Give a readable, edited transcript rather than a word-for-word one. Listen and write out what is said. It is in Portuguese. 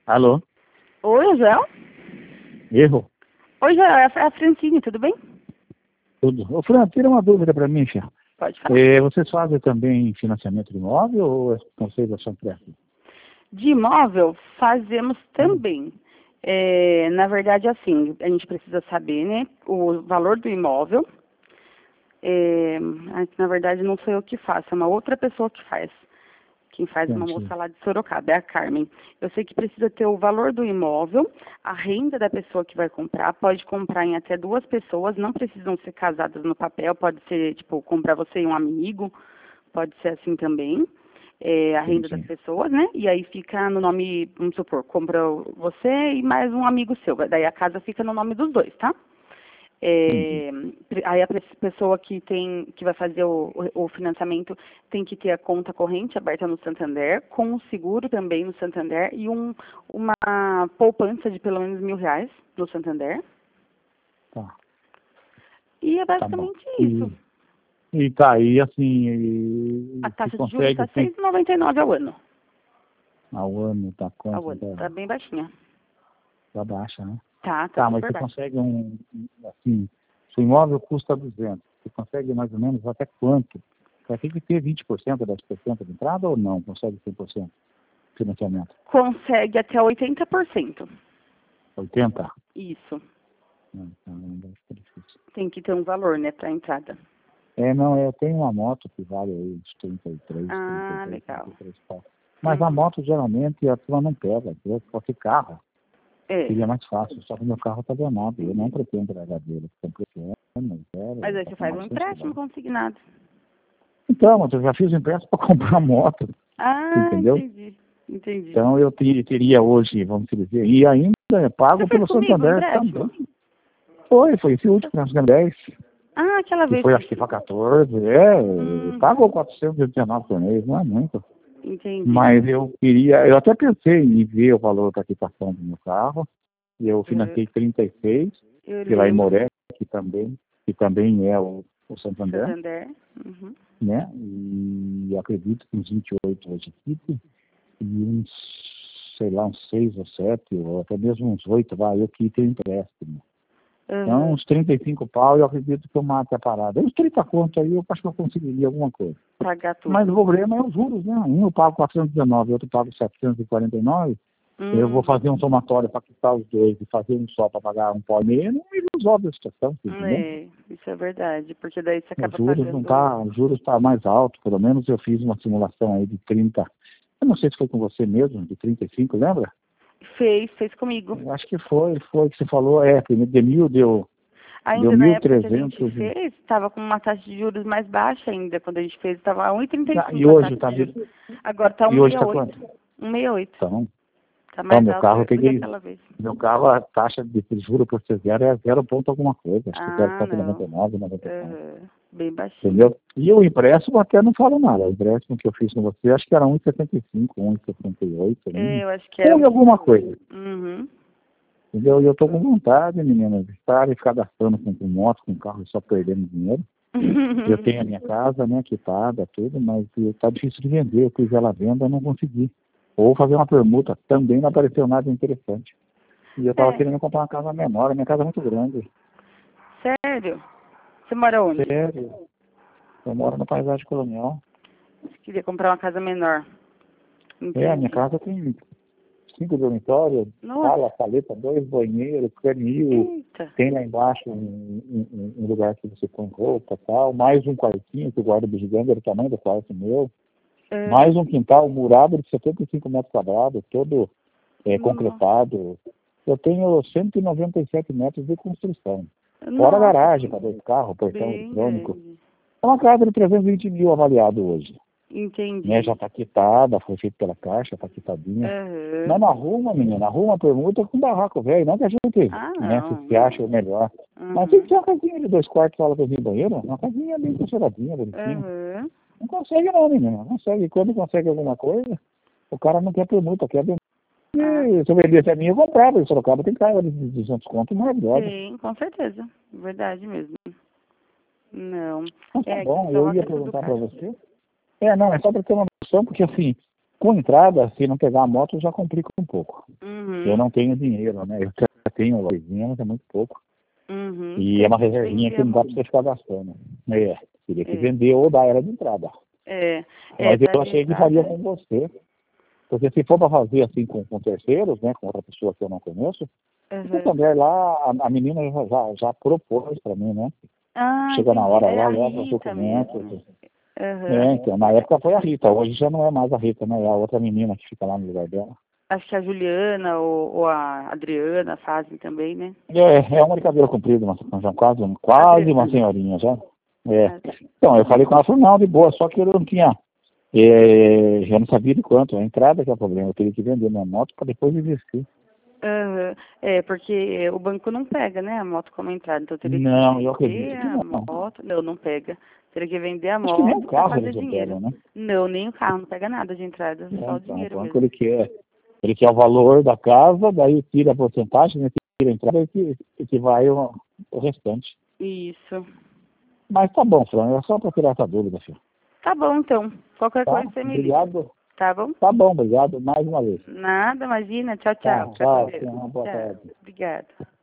Alô? Oi, Joel? Erro? Oi, Joel, é a Francine, tudo bem? Tudo. Ô, Fran, tira uma dúvida para mim, filha. Pode falar. Vocês fazem também financiamento de imóvel ou é conceituação prévia? De imóvel, fazemos também. Na verdade, assim, a gente precisa saber, né, o valor do imóvel. Na verdade, não sou eu que faço, é uma outra pessoa que faz. Quem faz é uma Entendi. moça lá de Sorocaba, é a Carmen. Eu sei que precisa ter o valor do imóvel, a renda da pessoa que vai comprar, pode comprar em até 2 pessoas, não precisam ser casadas no papel, pode ser, tipo, comprar você e um amigo, pode ser assim também. A renda das Entendi. pessoas, né? E aí fica no nome, vamos supor, compra você e mais um amigo seu. Daí a casa fica no nome dos dois, tá? Entendi. Aí a pessoa que vai fazer o financiamento tem que ter a conta corrente aberta no Santander, com um seguro também no Santander e uma poupança de pelo menos R$ 1.000 no Santander. Tá. E é Tá bom. basicamente isso. E tá aí, assim, A você taxa de juros está consegue, tem 6,99 ao ano. ao ano, tá quanto? Tá bem baixinha. Tá baixa, né? Tá Tá, mas super você baixa. consegue assim, se o imóvel custa 200, você consegue mais ou menos até quanto? Vai ter que ter 20%, 10% de entrada ou não? Consegue 100% financiamento? Consegue até 80%. 80%? Isso. Não, não deve ser difícil. Tem que ter um valor, né, para entrada. Não, eu tenho uma moto que vale aí uns 33, Ah, 32, legal. 33 pau. Mas a Uhum. moto geralmente a turma não pega, entendeu? Porque carro É. seria mais fácil, só que meu carro está danado. Eu não pretendo pegar dele, porque Mas aí tá você com faz um 900 empréstimo quilômetros. consignado. Então, mas eu já fiz o empréstimo para comprar moto, Ah, entendeu? entendi. Entendi. Então eu teria hoje, vamos dizer, e ainda é Você pago fez pelo comigo o Santander empréstimo? também. Foi esse último, nós ganhamos 10, Ah, aquela que vez foi que... acho que foi 14, Hum, pagou 419 por mês, não é muito. entendi. Mas eu até pensei em ver o valor da quitação do meu carro, e eu É, financei 36 eu pela lembro. Imoré, que também é o Santander, Santander. Uhum. né? E acredito que uns 28 hoje aqui, e uns, sei lá, uns 6 ou 7, ou até mesmo uns 8, vai, eu quito o empréstimo. Então, Uhum. uns 35 pau, eu acredito que eu mato a parada. Uns 30 conto aí, eu acho que eu conseguiria alguma coisa. Pagar Mas o tudo. problema é os juros, né? Um eu pago 419, outro eu pago 749. Eu vou fazer um somatório para quitar os dois e fazer um só para pagar um pau e meio, não me resolve a situação, entendeu? Isso é verdade, porque daí você Os acaba juros não pagando... tá, os juros tá mais alto, pelo menos eu fiz uma simulação aí de 30. Eu não sei se foi com você mesmo, de 35, lembra? Fez comigo. Eu acho que foi que você falou, primeiro de 1.000 deu Ainda na época que a gente 1.300. fez, estava com uma taxa de juros mais baixa ainda. Quando a gente fez, estava E 1,35 a hoje taxa tá, de juros. Agora está e hoje tá 1,68. quanto? 1,68. Então, Está mais meu alto carro eu do que peguei, aquela vez. meu carro a taxa de juro por ser zero é 0 ponto alguma coisa, acho que Ah, não. 0,99, 99. Bem baixinho. Entendeu? E o empréstimo até não falo nada. O empréstimo que eu fiz com você, acho que era 1,75, 1,68, Eu acho que era ou um de alguma pouquinho. coisa. Uhum. Entendeu? E eu tô com vontade, menina, de estar e ficar gastando com moto, com carro e só perdendo dinheiro. Eu tenho a minha casa, né, quitada, tudo, mas tá difícil de vender. Eu quis ela à venda, eu não consegui. Ou fazer uma permuta, também não apareceu nada interessante. E eu tava É, querendo comprar uma casa menor, a minha casa é muito grande. sério? Você mora onde? Sério, eu moro na paisagem colonial. Você queria comprar uma casa menor. A minha Entendi. casa tem 5 dormitórios, Nossa, sala, saleta, 2 banheiros, canil, eita. tem lá embaixo um lugar que você põe roupa e tal, mais um quartinho que o guarda bugiganga era o tamanho do quarto meu, É, mais um quintal murado de 75 metros quadrados, todo no- concretado. Eu tenho 197 metros de construção. Fora a nossa, garagem para 2 carros, portão bem eletrônico. grande. É uma casa de 320 mil avaliado hoje. Né? Já Entendi. está quitada, foi feito pela Caixa, está quitadinha. Aham. Mas não arruma, menina, arruma permuta com barraco velho, não que a gente, Ah, né, não, se acha não. o melhor. Mas tem que Uhum. ser uma casinha de 2 quartos, sala, cozinha e banheiro, uma casinha bem conservadinha, bonitinha. Aham. Não consegue não, menina, não consegue. Quando consegue alguma coisa, o cara não quer permuta, quer vender. Ah, Se eu vendesse a minha, eu comprava, em Sorocaba tem casa de 200 conto, maravilhosa. tem, com certeza. Verdade mesmo. Não. Mas tá É, aqui em bom, eu ia Sorroca é tudo perguntar para caro. você. Não, é só para ter uma noção, porque assim, Com entrada, se não pegar a moto, já complica um pouco. Uhum. Eu não tenho dinheiro, né? Eu já tenho coisinha, mas é muito pouco. Uhum. E é uma reservinha que não dá para você ficar gastando. Teria que vender ou dar ela de entrada. Mas eu achei que faria com você. Porque se for para fazer assim com terceiros, né, com outra pessoa que eu não conheço, essa mulher lá, a menina já propôs para mim, né? Chega na hora lá, leva os documentos. Então, na época foi a Rita, hoje já não é mais a Rita, né? É a outra menina que fica lá no lugar dela. Acho que a Juliana ou a Adriana fazem também, né? É uma de cabelo comprido, quase uma senhorinha já. Então, eu falei com ela, falou, não, de boa, só que eu não tinha, eu não sabia de quanto, a entrada que é o problema, eu teria que vender minha moto para depois investir. Porque o banco não pega, né, a moto como entrada, então teria que eu acredito que a moto. Não pega. Teria que vender a moto. Acho que nem o carro fazer eles não dinheiro. Pegam, né? Não, nem o carro não pega nada de entrada, só o Então, dinheiro o mesmo. banco ele quer o valor da casa, daí tira a porcentagem, né, tira a entrada e que vai o restante. Isso. Mas tá bom, Fran, é só para tirar essa dúvida, filho. Tá bom, então. Qualquer coisa você me liga. Obrigado. Tá bom? Tá bom, obrigado mais uma vez. Nada, imagina. Tchau, tchau. Tchau, boa tarde. Obrigada.